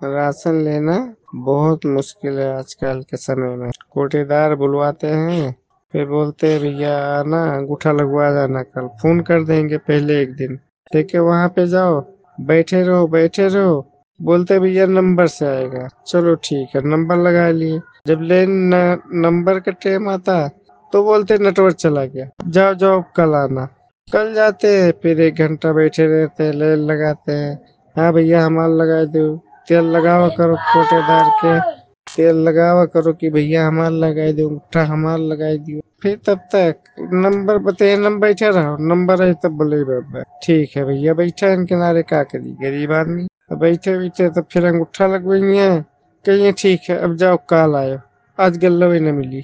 Ration लेना बहुत मुश्किल है आजकल के समय में। कोटेदार बुलवाते हैं, फिर बोलते हैं भैया आना, अंगूठा लगवा जाना, कल फोन कर देंगे पहले एक दिन। देखिए वहां पे जाओ, बैठे रहो बैठे रहो, बोलते भैया नंबर से आएगा। चलो ठीक है, नंबर लगा लिए। जब नंबर का टाइम आता तो बोलते नेटवर्क चला गया, जाओ जाओ कल आना। कल जाते हैं, फिर 1 घंटा बैठे रहते हैं, लाइन लगाते हैं। हाँ भैया हमारा लगा दो, तेल लगावा करो कोटेदार के, तेल लगावा करो कि भैया हमारा लगा दो, अंगूठा हमारा लगा दियो। फिर तब तक नंबर बताइए, नंबर बैठा रहो, नंबर है तब बोले बाबा ठीक है भैया बैठा है किनारे, का करी गरीब आदमी। अब बैठे बैठे तो फिर अंगूठा लगवाइए, कहिए ठीक है अब जाओ कल आयो, आज गल्लो ही न मिली।